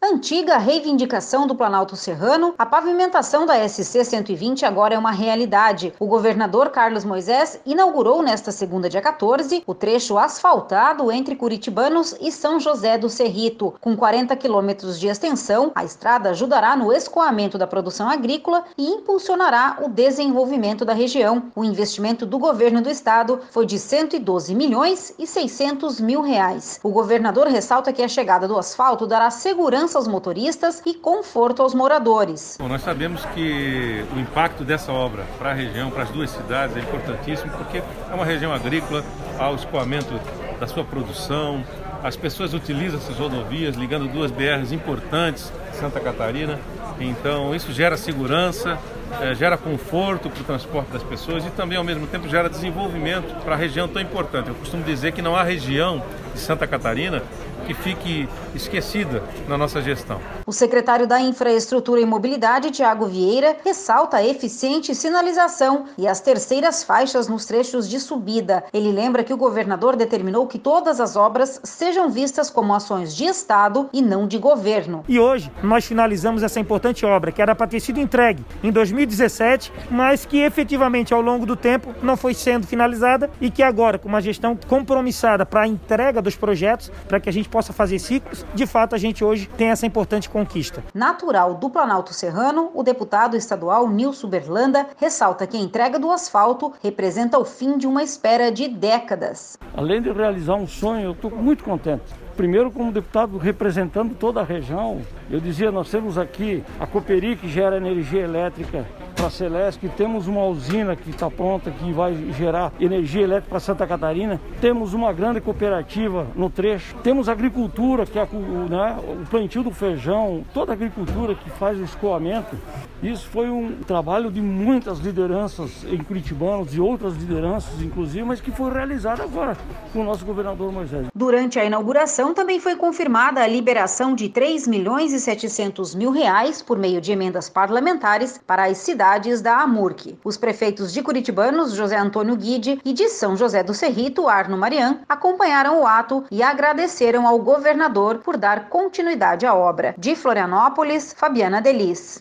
Antiga reivindicação do Planalto Serrano, a pavimentação da SC-120 agora é uma realidade. O governador Carlos Moisés inaugurou nesta segunda, dia 14, o trecho asfaltado entre Curitibanos e São José do Cerrito. Com 40 quilômetros de extensão, a estrada ajudará no escoamento da produção agrícola e impulsionará o desenvolvimento da região. O investimento do governo do estado foi de 112 milhões e 600 mil reais. O governador ressalta que a chegada do asfalto dará segurança aos motoristas e conforto aos moradores. Bom, nós sabemos que o impacto dessa obra para a região, para as duas cidades, é importantíssimo, porque é uma região agrícola, há o escoamento da sua produção, as pessoas utilizam essas rodovias, ligando duas BRs importantes, Santa Catarina, então isso gera segurança, gera conforto para o transporte das pessoas e também, ao mesmo tempo, gera desenvolvimento para a região tão importante. Eu costumo dizer que não há região de Santa Catarina que fique esquecida na nossa gestão. O secretário da Infraestrutura e Mobilidade, Tiago Vieira, ressalta a eficiente sinalização e as terceiras faixas nos trechos de subida. Ele lembra que o governador determinou que todas as obras sejam vistas como ações de Estado e não de governo. E hoje nós finalizamos essa importante obra, que era para ter sido entregue em 2017, mas que efetivamente ao longo do tempo não foi sendo finalizada e que agora, com uma gestão compromissada para a entrega dos projetos, para que a gente possa fazer ciclos, de fato a gente hoje tem essa importante conquista. Natural do Planalto Serrano, o deputado estadual Nilson Berlanda ressalta que a entrega do asfalto representa o fim de uma espera de décadas. Além de realizar um sonho, eu estou muito contente. Primeiro, como deputado representando toda a região, eu dizia, nós temos aqui a Cooperi, que gera energia elétrica para a Celesc, temos uma usina que está pronta, que vai gerar energia elétrica para Santa Catarina, temos uma grande cooperativa no trecho, temos agricultura, que é o plantio do feijão, toda a agricultura que faz o escoamento. Isso foi um trabalho de muitas lideranças em Curitibanos e outras lideranças, inclusive, mas que foi realizado agora com o nosso governador Moisés. Durante a inauguração, também foi confirmada a liberação de 3 milhões e 700 mil reais por meio de emendas parlamentares para as cidades da AMURC. Os prefeitos de Curitibanos, José Antônio Guide, e de São José do Cerrito, Arno Marian, acompanharam o ato e agradeceram ao governador por dar continuidade à obra. De Florianópolis, Fabiana Delis.